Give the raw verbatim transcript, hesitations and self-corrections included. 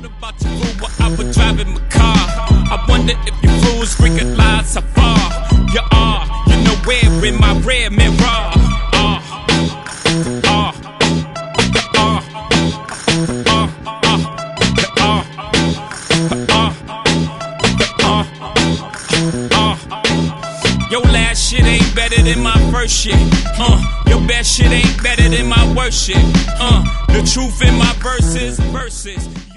thought about you fool while I was driving my car. I wonder if you fools recognize how far you are. You know where in my rear mirror. Uh, uh, uh, uh, uh, uh, Your last shit ain't better than my first shit. Uh, your best shit ain't better than my worst shit. Uh, the truth in my verses, verses.